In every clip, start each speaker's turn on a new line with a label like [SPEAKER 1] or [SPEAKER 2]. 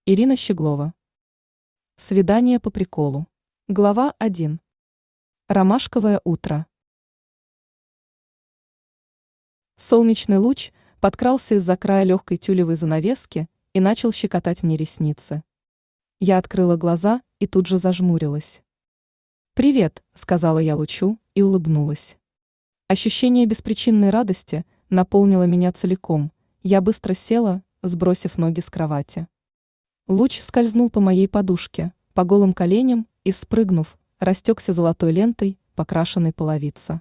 [SPEAKER 1] Ирина Щеглова. Свидание по приколу. Глава 1. Ромашковое утро. Солнечный луч подкрался из-за края легкой тюлевой занавески и начал щекотать мне ресницы. Я открыла глаза и тут же зажмурилась. «Привет», — сказала я лучу и улыбнулась. Ощущение беспричинной радости наполнило меня целиком. Я быстро села, сбросив ноги с кровати. Луч скользнул по моей подушке, по голым коленям и, спрыгнув, растекся золотой лентой, покрашенной половица.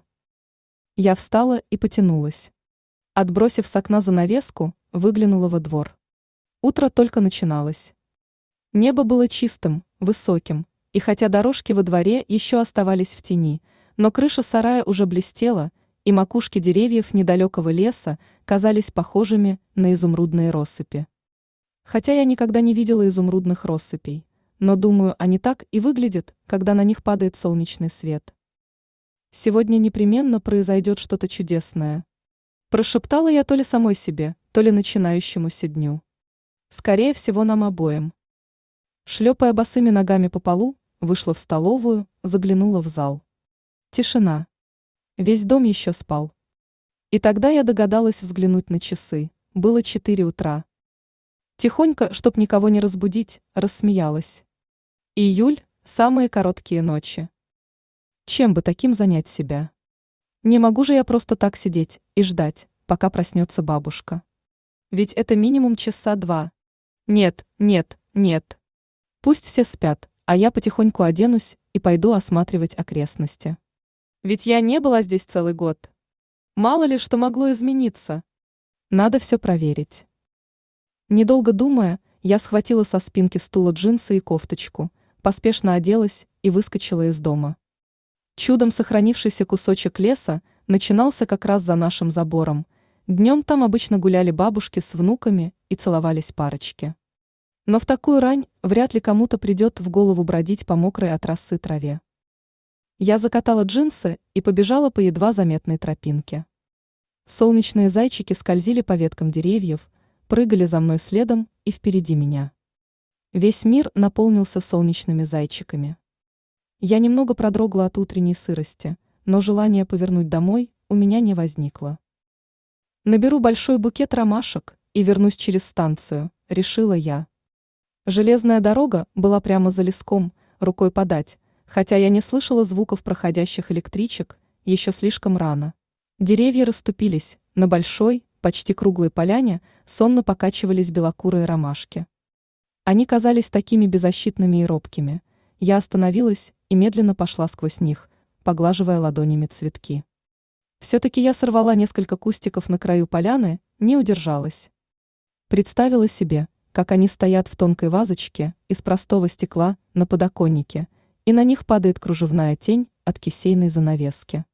[SPEAKER 1] Я встала и потянулась. Отбросив с окна занавеску, выглянула во двор. Утро только начиналось. Небо было чистым, высоким, и хотя дорожки во дворе еще оставались в тени, но крыша сарая уже блестела, и макушки деревьев недалекого леса казались похожими на изумрудные россыпи. Хотя я никогда не видела изумрудных россыпей, но думаю, они так и выглядят, когда на них падает солнечный свет. Сегодня непременно произойдет что-то чудесное. Прошептала я то ли самой себе, то ли начинающемуся дню. Скорее всего, нам обоим. Шлепая босыми ногами по полу, вышла в столовую, заглянула в зал. Тишина. Весь дом еще спал. И тогда я догадалась взглянуть на часы. Было 4 утра. Тихонько, чтоб никого не разбудить, рассмеялась. Июль – самые короткие ночи. Чем бы таким занять себя? Не могу же я просто так сидеть и ждать, пока проснется бабушка. Ведь это минимум часа 2. Нет, нет, нет. Пусть все спят, а я потихоньку оденусь и пойду осматривать окрестности. Ведь я не была здесь целый год. Мало ли что могло измениться. Надо все проверить. Недолго думая, я схватила со спинки стула джинсы и кофточку, поспешно оделась и выскочила из дома. Чудом сохранившийся кусочек леса начинался как раз за нашим забором. Днем там обычно гуляли бабушки с внуками и целовались парочки. Но в такую рань вряд ли кому-то придет в голову бродить по мокрой от росы траве. Я закатала джинсы и побежала по едва заметной тропинке. Солнечные зайчики скользили по веткам деревьев, прыгали за мной следом и впереди меня. Весь мир наполнился солнечными зайчиками. Я немного продрогла от утренней сырости, но желания повернуть домой у меня не возникло. Наберу большой букет ромашек и вернусь через станцию, решила я. Железная дорога была прямо за леском, рукой подать, хотя я не слышала звуков проходящих электричек, еще слишком рано. Деревья расступились, на большой, почти круглой поляне сонно покачивались белокурые ромашки. Они казались такими беззащитными и робкими. Я остановилась и медленно пошла сквозь них, поглаживая ладонями цветки. Все-таки я сорвала несколько кустиков на краю поляны, не удержалась. Представила себе, как они стоят в тонкой вазочке из простого стекла на подоконнике, и на них падает кружевная тень от кисейной занавески.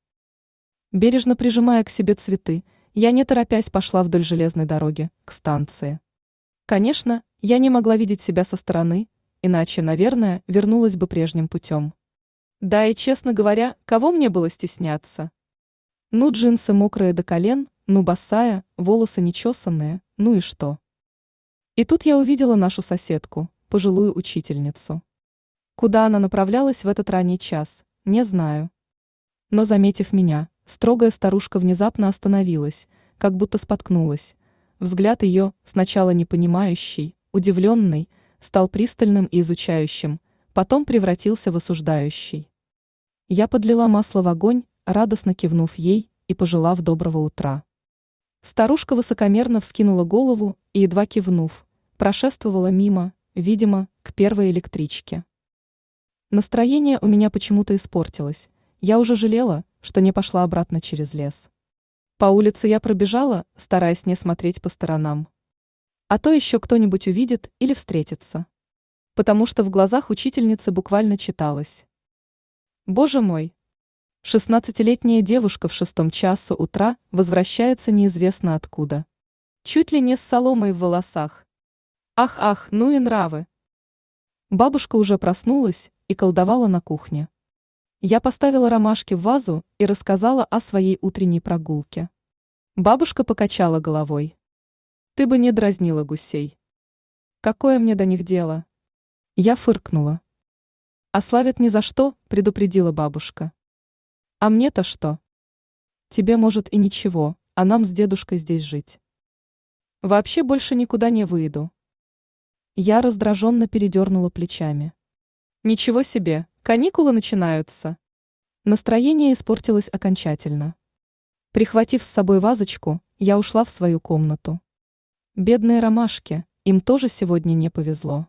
[SPEAKER 1] Бережно прижимая к себе цветы, я не торопясь пошла вдоль железной дороги, к станции. Конечно, я не могла видеть себя со стороны, иначе, наверное, вернулась бы прежним путем. Да и, честно говоря, кого мне было стесняться? Ну, джинсы мокрые до колен, ну, босая, волосы нечесанные, ну и что? И тут я увидела нашу соседку, пожилую учительницу. Куда она направлялась в этот ранний час, не знаю. Но, заметив меня, строгая старушка внезапно остановилась, как будто споткнулась. Взгляд ее, сначала непонимающий, удивленный, стал пристальным и изучающим, потом превратился в осуждающий. Я подлила масло в огонь, радостно кивнув ей и пожелав доброго утра. Старушка высокомерно вскинула голову и, едва кивнув, прошествовала мимо, видимо, к первой электричке. Настроение у меня почему-то испортилось. Я уже жалела, что не пошла обратно через лес. По улице я пробежала, стараясь не смотреть по сторонам. А то еще кто-нибудь увидит или встретится. Потому что в глазах учительницы буквально читалось. Боже мой! 16-летняя девушка в 6 часу утра возвращается неизвестно откуда. Чуть ли не с соломой в волосах. Ах, ну и нравы. Бабушка уже проснулась и колдовала на кухне. Я поставила ромашки в вазу и рассказала о своей утренней прогулке. Бабушка покачала головой. Ты бы не дразнила гусей. Какое мне до них дело? Я фыркнула. А Славят ни за что, предупредила бабушка. А мне-то что? Тебе, может, и ничего, а нам с дедушкой здесь жить. Вообще больше никуда не выйду. Я раздраженно передернула плечами. Ничего себе, каникулы начинаются. Настроение испортилось окончательно. Прихватив с собой вазочку, я ушла в свою комнату. Бедные ромашки, им тоже сегодня не повезло.